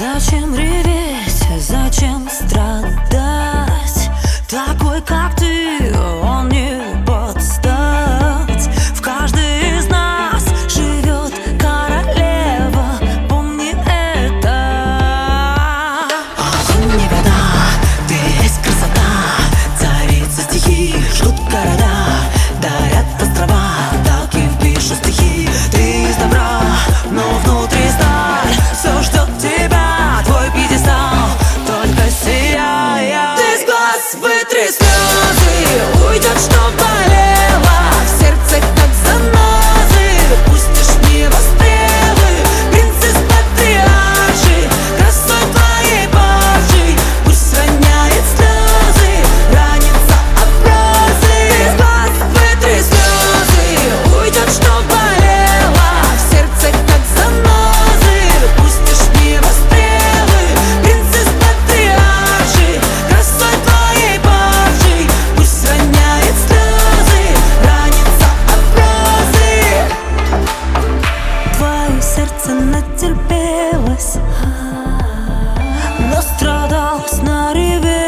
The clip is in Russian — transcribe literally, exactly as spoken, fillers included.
Зачем реветь, зачем страдать? Такой, как ты, он не подстать. В каждой из нас живет королева, помни это. Огонь не вода, ты есть красота, царица стихий, ждут города, дарят острова, так им пишут стихи. Ты из добра, но внутри сталь, все ждет тебя, твой пьедестал, только сияя. Ты с глаз вытри слезы, уйдет, что болело, в сердце как занозы, пустишь мимо стрелы. Принцесс патриарши, красой твоей баржи, пусть роняет слезы, ранится образы. Ты с глаз вытри слезы, уйдет, что болело, в сердце как занозы, пустишь мимо стрелы. Принцесс патриарши, красой твоей баржи, пусть роняет слезы, ранится образы. Твое сердце натерпелось, настрадалось, наревелось.